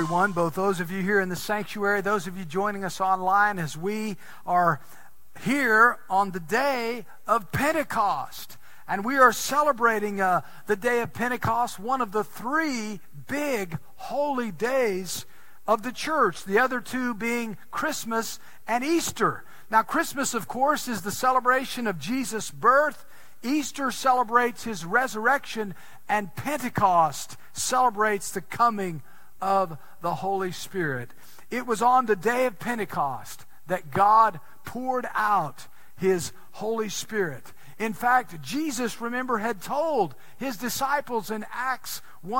everyone, both those of you here in the sanctuary, those of you joining us online as we are here on the day of Pentecost. And we are celebrating the day of Pentecost, one of the three big holy days of the church, the other two being Christmas and Easter. Now, Christmas, of course, is the celebration of Jesus' birth. Easter celebrates his resurrection, and Pentecost celebrates the coming of the Holy Spirit. It was on the day of Pentecost that God poured out his Holy Spirit. In fact, Jesus, remember, had told his disciples in Acts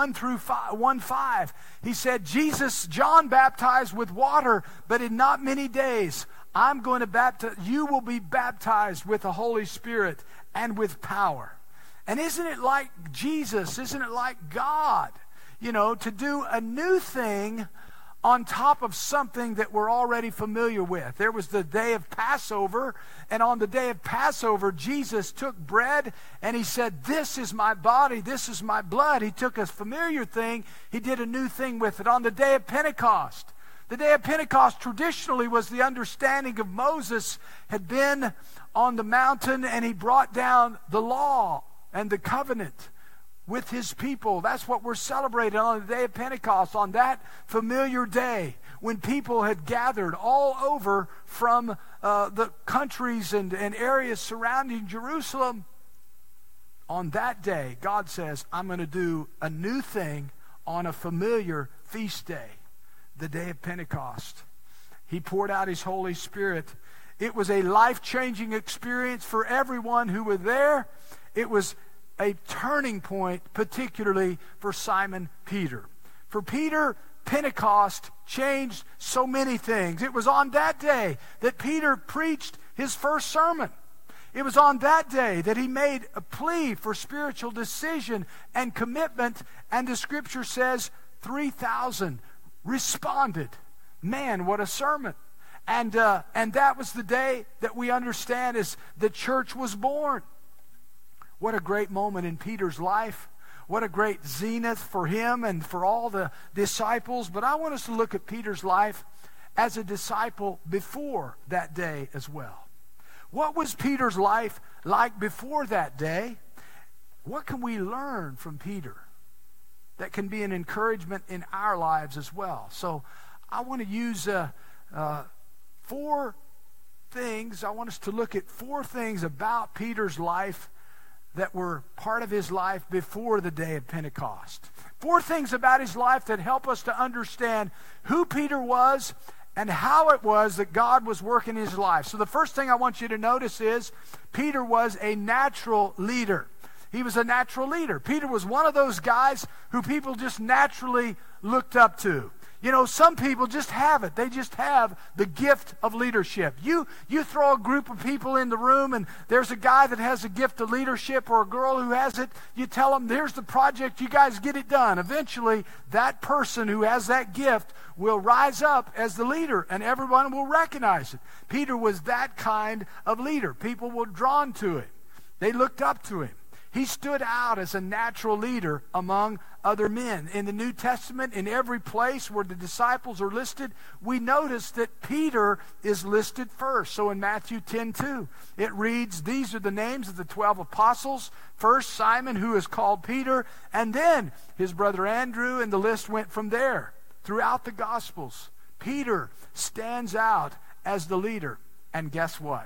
1:5, he said, John baptized with water, but in not many days, you will be baptized with the Holy Spirit and with power. And isn't it like Jesus, isn't it like God, to do a new thing on top of something that we're already familiar with? There was the day of Passover, and on the day of Passover, Jesus took bread and he said, "This is my body, this is my blood." He took a familiar thing, he did a new thing with it. On the day of Pentecost, the day of Pentecost traditionally was the understanding of Moses had been on the mountain and he brought down the law and the covenant with his people. That's what we're celebrating on the day of Pentecost, on that familiar day when people had gathered all over from the countries and areas surrounding Jerusalem. On that day, God says, I'm going to do a new thing on a familiar feast day, the day of Pentecost. He poured out his Holy Spirit. It was a life-changing experience for everyone who were there. It was a turning point, particularly for Simon Peter. For Peter, Pentecost changed so many things. It was on that day that Peter preached his first sermon. It was on that day that he made a plea for spiritual decision and commitment, and the scripture says 3,000 responded. Man, what a sermon. And that was the day that we understand as the church was born. What a great moment in Peter's life. What a great zenith for him and for all the disciples. But I want us to look at Peter's life as a disciple before that day as well. What was Peter's life like before that day? What can we learn from Peter that can be an encouragement in our lives as well? So I want to use four things. I want us to look at four things about Peter's life that were part of his life before the day of Pentecost. Four things about his life that help us to understand who Peter was and how it was that God was working his life. So the first thing I want you to notice is Peter was a natural leader. He was a natural leader. Peter was one of those guys who people just naturally looked up to. Some people just have it. They just have the gift of leadership. You throw a group of people in the room and there's a guy that has a gift of leadership or a girl who has it. You tell them, here's the project, you guys get it done. Eventually, that person who has that gift will rise up as the leader and everyone will recognize it. Peter was that kind of leader. People were drawn to him. They looked up to him. He stood out as a natural leader among other men. In the New Testament, in every place where the disciples are listed, we notice that Peter is listed first. So in Matthew 10:2, it reads, these are the names of the 12 apostles. First, Simon, who is called Peter, and then his brother Andrew, and the list went from there. Throughout the Gospels, Peter stands out as the leader. And guess what?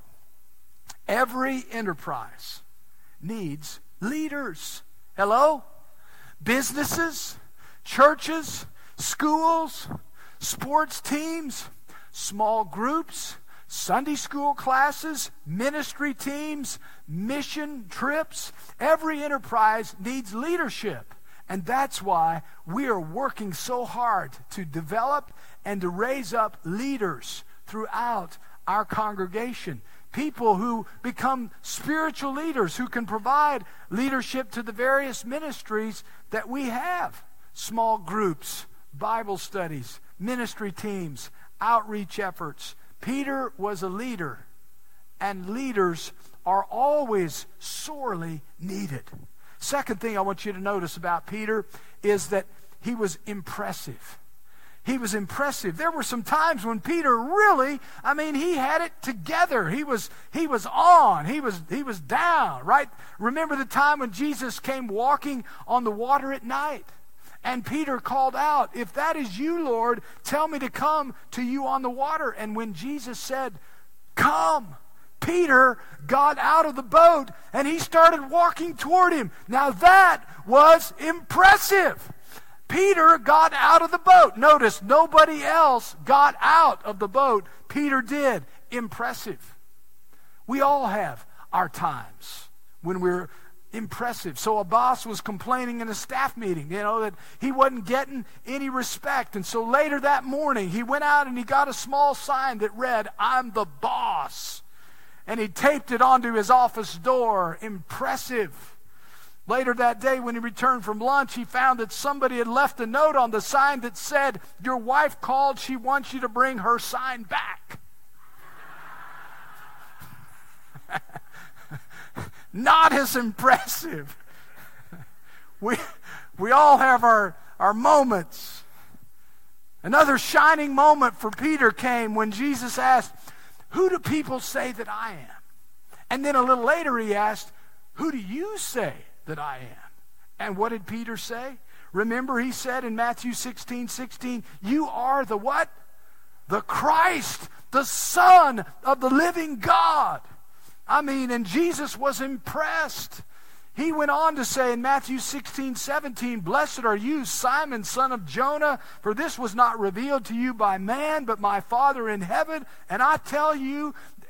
Every enterprise needs leaders. Hello? Businesses, churches, schools, sports teams, small groups, Sunday school classes, ministry teams, mission trips. Every enterprise needs leadership. And that's why we are working so hard to develop and to raise up leaders throughout our congregation. People who become spiritual leaders, who can provide leadership to the various ministries that we have. Small groups, Bible studies, ministry teams, outreach efforts. Peter was a leader, and leaders are always sorely needed. Second thing I want you to notice about Peter is that he was impressive. He was impressive. There were some times when Peter really, he had it together. He was on. He was down, right? Remember the time when Jesus came walking on the water at night? And Peter called out, "If that is you, Lord, tell me to come to you on the water." And when Jesus said, "Come," Peter got out of the boat and he started walking toward him. Now that was impressive. Peter got out of the boat. Notice, nobody else got out of the boat. Peter did. Impressive. We all have our times when we're impressive. So a boss was complaining in a staff meeting, that he wasn't getting any respect. And so later that morning, he went out and he got a small sign that read, "I'm the boss." And he taped it onto his office door. Impressive. Later that day, when he returned from lunch, he found that somebody had left a note on the sign that said, "Your wife called. She wants you to bring her sign back." Not as impressive. We all have our moments. Another shining moment for Peter came when Jesus asked, "Who do people say that I am?" And then a little later he asked, "Who do you say that I am?" And what did Peter say? Remember, he said in Matthew 16:16, "You are the what? The Christ, the Son of the living God." And Jesus was impressed. He went on to say in Matthew 16:17, "Blessed are you, Simon, son of Jonah, for this was not revealed to you by man, but my Father in heaven. And I tell you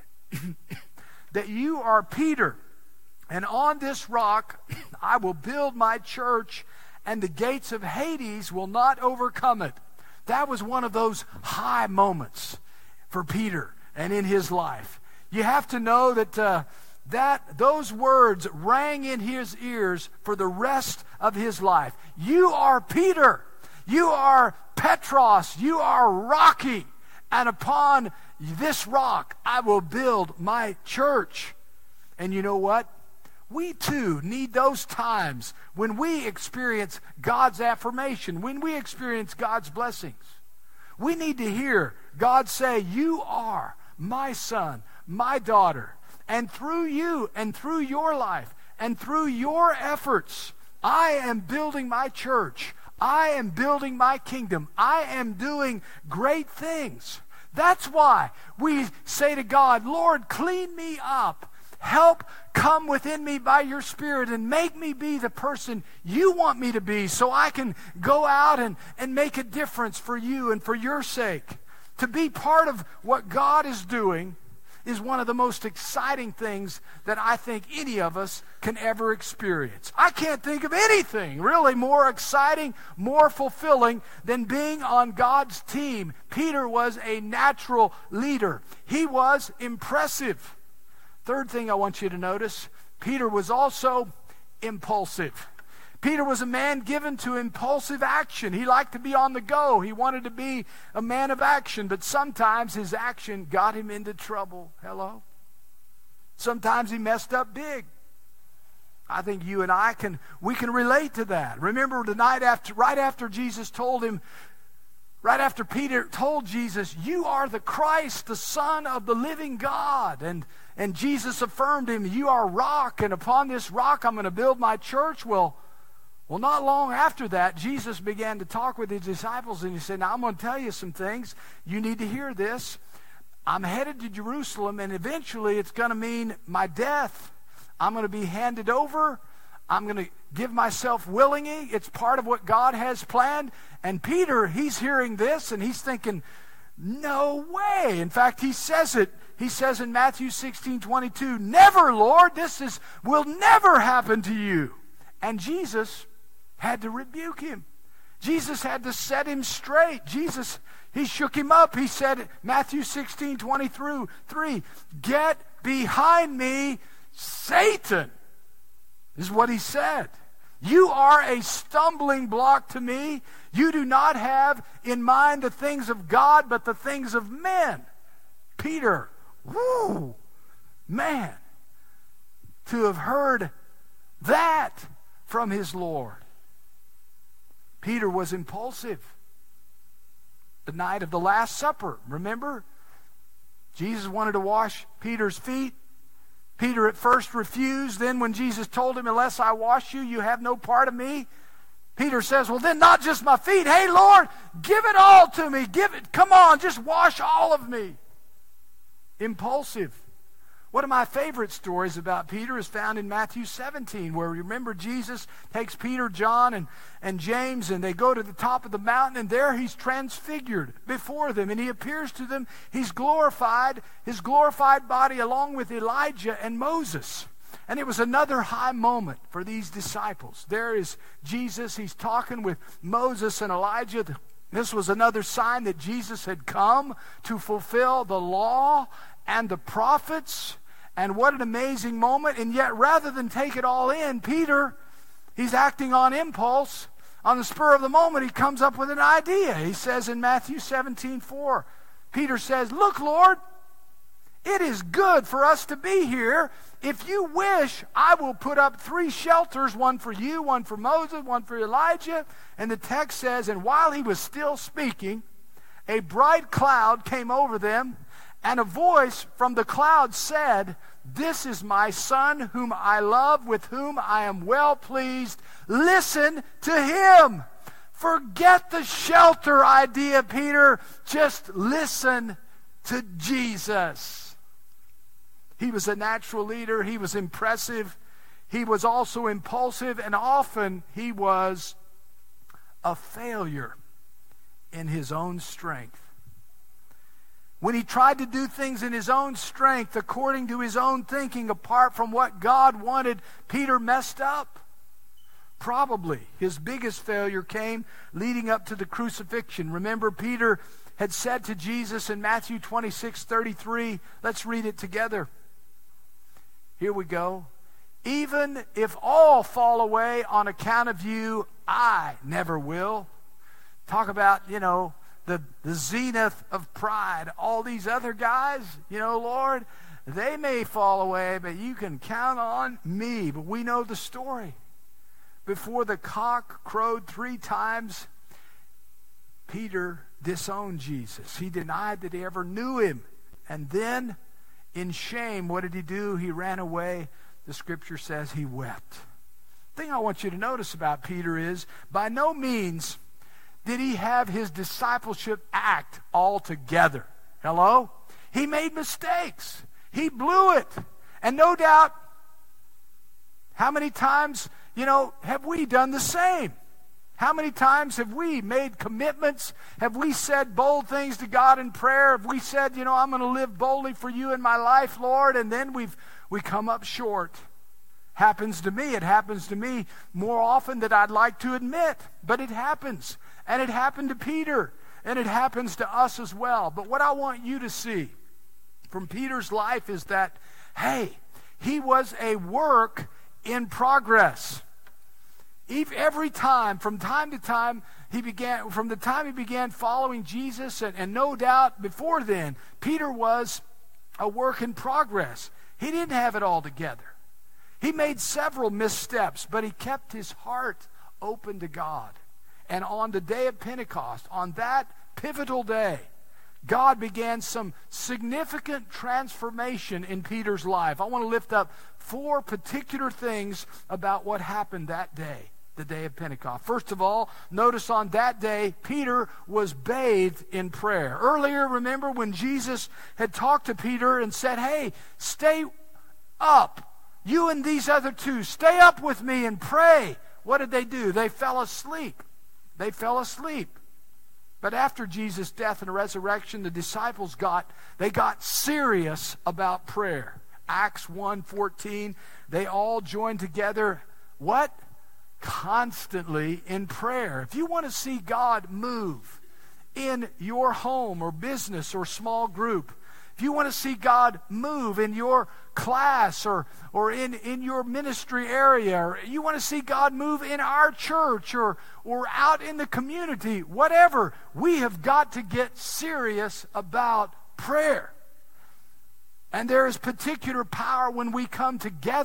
that you are Peter, and on this rock I will build my church, and the gates of Hades will not overcome it." That was one of those high moments for Peter and in his life. You have to know that those words rang in his ears for the rest of his life. You are Peter. You are Petros. You are Rocky. And upon this rock I will build my church. And you know what? We too need those times when we experience God's affirmation, when we experience God's blessings. We need to hear God say, "You are my son, my daughter, and through you and through your life and through your efforts, I am building my church. I am building my kingdom. I am doing great things." That's why we say to God, "Lord, clean me up. Help come within me by your Spirit and make me be the person you want me to be so I can go out and make a difference for you and for your sake." To be part of what God is doing is one of the most exciting things that I think any of us can ever experience. I can't think of anything really more exciting, more fulfilling than being on God's team. Peter was a natural leader. He was impressive. Third thing I want you to notice, Peter was also impulsive. Peter was a man given to impulsive action. He liked to be on the go. He wanted to be a man of action, but sometimes his action got him into trouble. Hello? Sometimes he messed up big. I think you and I can relate to that. Remember the night after, right after Peter told Jesus, "You are the Christ, the Son of the living God." And Jesus affirmed him, "You are rock, and upon this rock I'm going to build my church." Well, not long after that, Jesus began to talk with his disciples, and he said, "Now I'm going to tell you some things. You need to hear this. I'm headed to Jerusalem, and eventually it's going to mean my death. I'm going to be handed over. I'm going to give myself willingly. It's part of what God has planned." And Peter, he's hearing this, and he's thinking, no way. In fact, he says it. He says in Matthew 16:22, "Never, Lord, this will never happen to you." And Jesus had to rebuke him. Jesus had to set him straight. He shook him up. He said, Matthew 16:23, "Get behind me, Satan," is what he said. "You are a stumbling block to me. You do not have in mind the things of God, but the things of men." Peter, man, to have heard that from his Lord. Peter was impulsive. the night of the Last Supper. Remember? Jesus wanted to wash Peter's feet. Peter at first refused. Then when Jesus told him, unless I wash you, you have no part of me. Peter says, well, then not just my feet. Hey, Lord, give it all to me. Give it. Come on, just wash all of me. Impulsive. One of my favorite stories about Peter is found in Matthew 17, where remember Jesus takes Peter, John, and James, and they go to the top of the mountain, and there he's transfigured before them, and he appears to them. He's glorified, his glorified body along with Elijah and Moses. And it was another high moment for these disciples. There is Jesus, he's talking with Moses and Elijah. This was another sign that Jesus had come to fulfill the law and the prophets. And what an amazing moment. And yet, rather than take it all in, Peter, he's acting on impulse. On the spur of the moment, he comes up with an idea. He says in Matthew 17:4, Peter says, look, Lord, it is good for us to be here. If you wish, I will put up 3 shelters, one for you, one for Moses, one for Elijah. And the text says, and while he was still speaking, a bright cloud came over them, and a voice from the cloud said, this is my Son whom I love, with whom I am well pleased. Listen to him. Forget the shelter idea, Peter. Just listen to Jesus. He was a natural leader. He was impressive. He was also impulsive, and often he was a failure in his own strength. When he tried to do things in his own strength, according to his own thinking, apart from what God wanted, Peter messed up. Probably his biggest failure came leading up to the crucifixion. Remember, Peter had said to Jesus in Matthew 26:33, let's read it together. Here we go. Even if all fall away on account of you, I never will. Talk about, the zenith of pride. All these other guys, Lord, they may fall away, but you can count on me. But we know the story. Before the cock crowed 3 times, Peter disowned Jesus. He denied that he ever knew him. And then, in shame, what did he do? He ran away. The scripture says he wept. The thing I want you to notice about Peter is, by no means did he have his discipleship act all together. Hello? He made mistakes. He blew it. And no doubt, how many times, have we done the same? How many times have we made commitments? Have we said bold things to God in prayer? Have we said, I'm going to live boldly for you in my life, Lord, and then we come up short? Happens to me. It happens to me more often than I'd like to admit, but it happens. And it happened to Peter, and it happens to us as well. But what I want you to see from Peter's life is that, hey, he was a work in progress. Every time, from time to time, from the time he began following Jesus, and no doubt before then, Peter was a work in progress. He didn't have it all together. He made several missteps, but he kept his heart open to God. And on the day of Pentecost, on that pivotal day, God began some significant transformation in Peter's life. I want to lift up 4 particular things about what happened that day, the day of Pentecost. First of all, notice on that day, Peter was bathed in prayer. Earlier, remember when Jesus had talked to Peter and said, hey, stay up. You and these other 2, stay up with me and pray. What did they do? They fell asleep. They fell asleep. But after Jesus' death and resurrection, the disciples got serious about prayer. Acts 1:14, they all joined together, what? Constantly in prayer. If you want to see God move in your home or business or small group, if you want to see God move in your class or in your ministry area, or you want to see God move in our church or out in the community, whatever, we have got to get serious about prayer. And there is particular power when we come together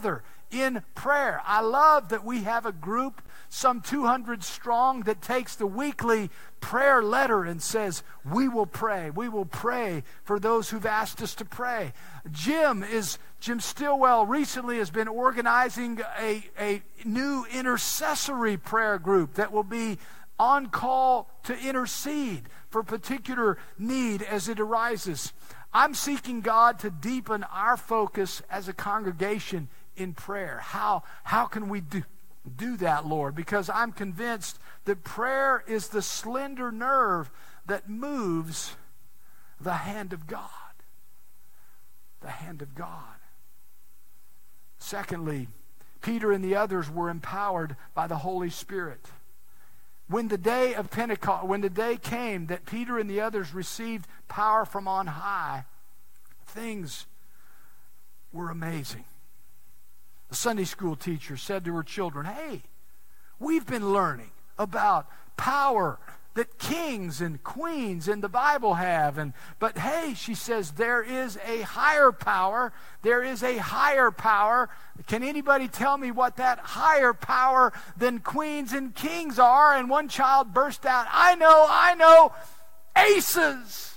in prayer. I love that we have a group, some 200 strong, that takes the weekly prayer letter and says, we will pray. We will pray for those who've asked us to pray. Jim Stillwell recently has been organizing a new intercessory prayer group that will be on call to intercede for particular need as it arises. I'm seeking God to deepen our focus as a congregation in prayer. How can we do that, Lord? Because I'm convinced that prayer is the slender nerve that moves the hand of God. The hand of God. Secondly, Peter and the others were empowered by the Holy Spirit. When the day of Pentecost, when the day came that Peter and the others received power from on high, things were amazing. The Sunday school teacher said to her children, hey, we've been learning about power that kings and queens in the Bible have. But hey, she says, there is a higher power. There is a higher power. Can anybody tell me what that higher power than queens and kings are? And one child burst out, I know, aces.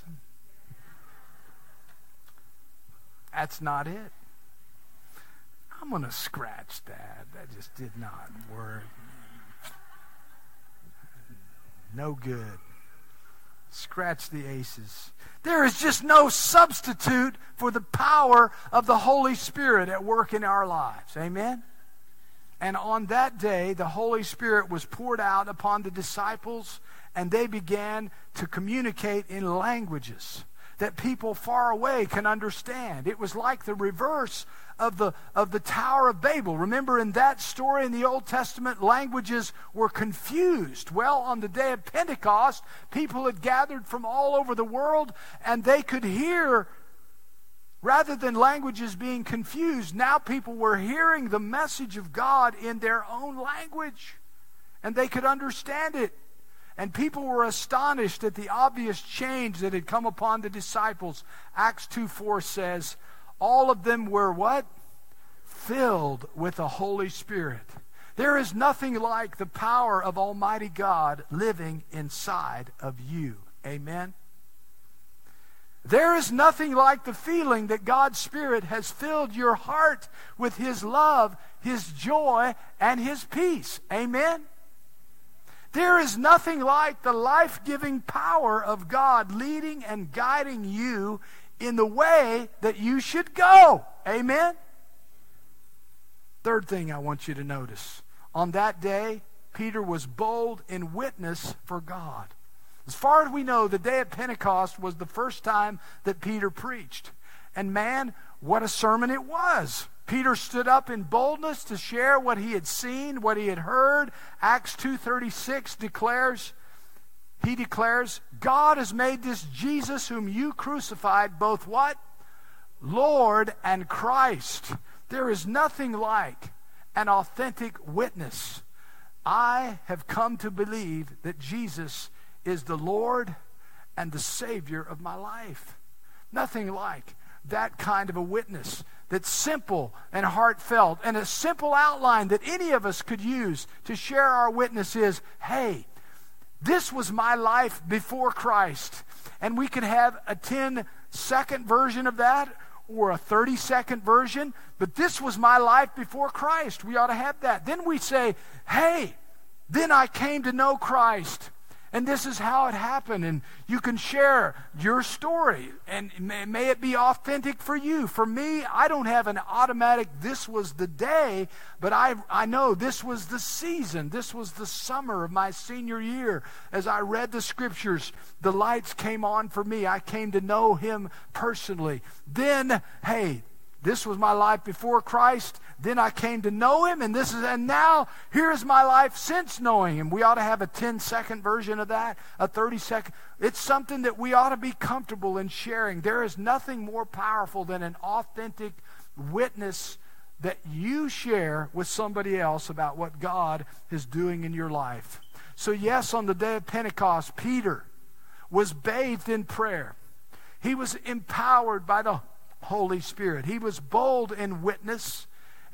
That's not it. I'm going to scratch that. That just did not work. No good. Scratch the aces. There is just no substitute for the power of the Holy Spirit at work in our lives. Amen? And on that day, the Holy Spirit was poured out upon the disciples, and they began to communicate in languages that people far away can understand. It was like the reverse of the Tower of Babel. Remember, in that story in the Old Testament, languages were confused. Well, on the day of Pentecost, people had gathered from all over the world, and they could hear, rather than languages being confused, now people were hearing the message of God in their own language, and they could understand it. And people were astonished at the obvious change that had come upon the disciples. Acts 2:4 says, all of them were what? Filled with the Holy Spirit. There is nothing like the power of Almighty God living inside of you. Amen? There is nothing like the feeling that God's Spirit has filled your heart with His love, His joy, and His peace. Amen? There is nothing like the life-giving power of God leading and guiding you in the way that you should go. Amen? Third thing I want you to notice. On that day, Peter was bold in witness for God. As far as we know, the day of Pentecost was the first time that Peter preached. And man, what a sermon it was. Peter stood up in boldness to share what he had seen, what he had heard. Acts 2:36 declares, God has made this Jesus whom you crucified both what? Lord and Christ. There is nothing like an authentic witness. I have come to believe that Jesus is the Lord and the Savior of my life. Nothing like that kind of a witness that's simple and heartfelt, and a simple outline that any of us could use to share our witness is, hey, this was my life before Christ. And we could have a 10-second version of that or a 30-second version, but this was my life before Christ. We ought to have that. Then we say, hey, then I came to know Christ. And this is how it happened. And you can share your story. And may it be authentic for you. For me, I don't have an automatic, this was the day. But I know this was the season. This was the summer of my senior year. As I read the scriptures, the lights came on for me. I came to know Him personally. Then, hey, this was my life before Christ. Then I came to know Him, and now here's my life since knowing Him. We ought to have a 10-second version of that, a 30-second. It's something that we ought to be comfortable in sharing. There is nothing more powerful than an authentic witness that you share with somebody else about what God is doing in your life. So yes, on the day of Pentecost, Peter was bathed in prayer. He was empowered by the Holy Spirit. He was bold in witness.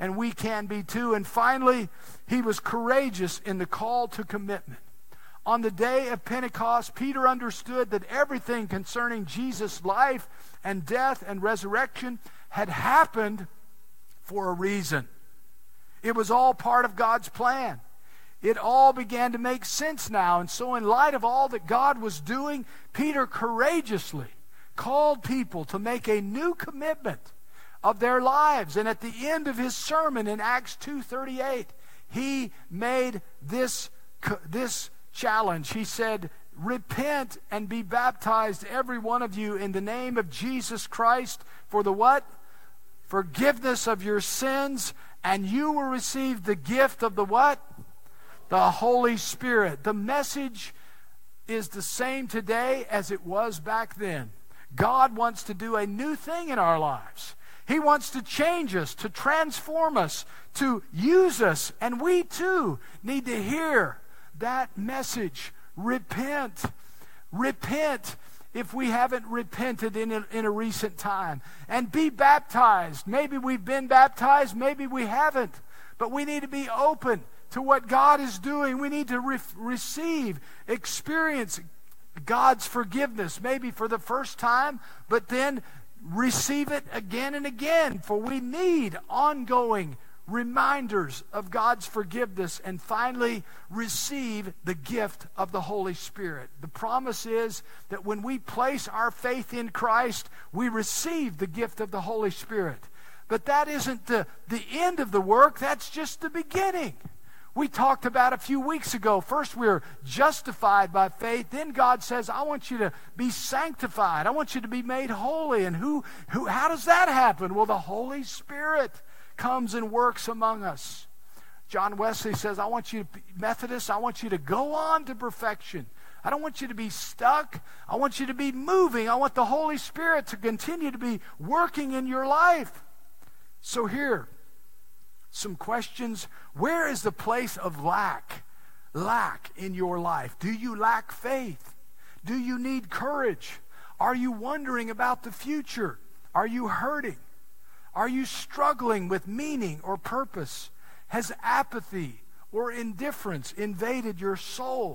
and we can be too. And finally, he was courageous in the call to commitment. On the day of Pentecost, Peter understood that everything concerning Jesus' life and death and resurrection had happened for a reason. It was all part of God's plan. It all began to make sense now. And so in light of all that God was doing, Peter courageously called people to make a new commitment of their lives. And at the end of his sermon in Acts 2:38, he made this challenge. He said, "Repent and be baptized, every one of you, in the name of Jesus Christ for the" what? "Forgiveness of your sins, and you will receive the gift of the" what? "The Holy Spirit." The message is the same today as it was back then. God wants to do a new thing in our lives. He wants to change us, to transform us, to use us. And we too need to hear that message. Repent. Repent if we haven't repented in a recent time. And be baptized. Maybe we've been baptized, maybe we haven't. But we need to be open to what God is doing. We need to receive, experience God's forgiveness, maybe for the first time, but then receive it again and again. For we need ongoing reminders of God's forgiveness. And finally, receive the gift of the Holy Spirit. The promise is that when we place our faith in Christ, we receive the gift of the Holy Spirit. But that isn't the end of the work. That's just the beginning. We talked about a few weeks ago. First, we're justified by faith. Then God says, "I want you to be sanctified. I want you to be made holy." And how does that happen? Well, the Holy Spirit comes and works among us. John Wesley says, Methodists, I want you to go on to perfection. I don't want you to be stuck. I want you to be moving. I want the Holy Spirit to continue to be working in your life. So here, some questions. Where is the place of lack in your life? Do you lack faith? Do you need courage? Are you wondering about the future? Are you hurting? Are you struggling with meaning or purpose? Has apathy or indifference invaded your soul?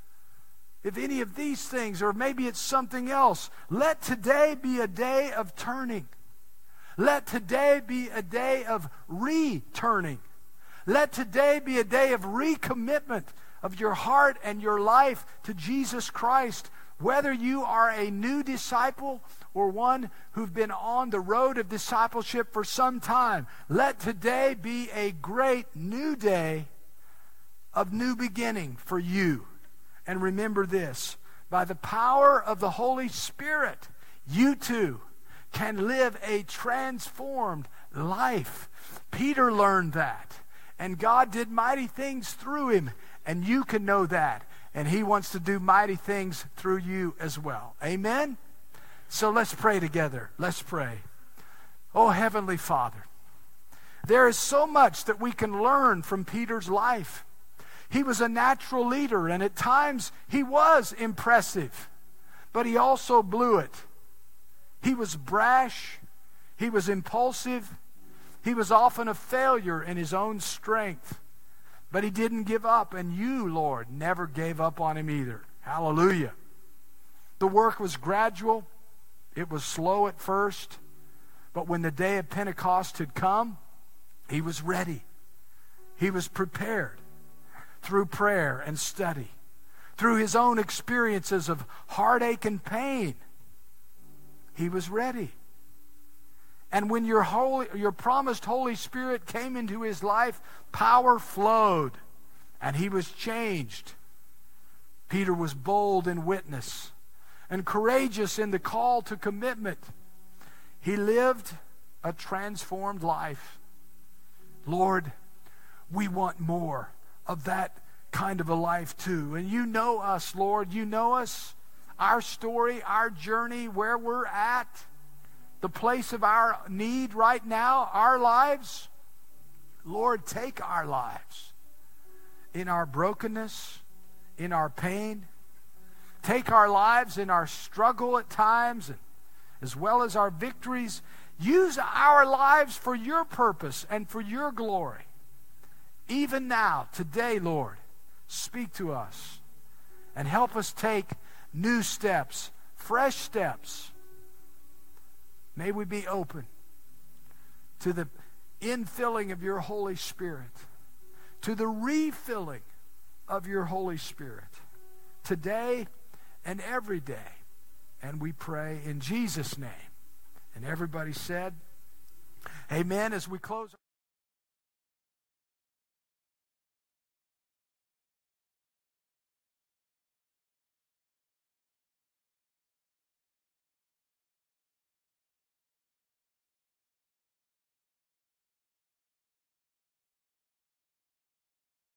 If any of these things, or maybe it's something else, let today be a day of turning. Let today be a day of returning. Let today be a day of recommitment of your heart and your life to Jesus Christ. Whether you are a new disciple or one who've been on the road of discipleship for some time, let today be a great new day of new beginning for you. And remember this, by the power of the Holy Spirit, you too can live a transformed life. Peter learned that, and God did mighty things through him, and you can know that. And he wants to do mighty things through you as well. Amen? So let's pray together. Let's pray. Oh, Heavenly Father, there is so much that we can learn from Peter's life. He was a natural leader, and at times he was impressive, but he also blew it. He was brash. He was impulsive. He was often a failure in his own strength. But he didn't give up, and you, Lord, never gave up on him either. Hallelujah. The work was gradual. It was slow at first. But when the day of Pentecost had come, he was ready. He was prepared through prayer and study, through his own experiences of heartache and pain. He was ready. And when your promised Holy Spirit came into his life, power flowed, and he was changed. Peter was bold in witness and courageous in the call to commitment. He lived a transformed life. Lord, we want more of that kind of a life too. And you know us, Lord. You know us, our story, our journey, where we're at, the place of our need right now, our lives. Lord, take our lives in our brokenness, in our pain. Take our lives in our struggle at times, and as well as our victories. use our lives for your purpose and for your glory. Even now, today, Lord, speak to us and help us take new steps, fresh steps. May we be open to the infilling of your Holy Spirit, to the refilling of your Holy Spirit, today and every day. And we pray in Jesus' name. And everybody said, amen, as we close.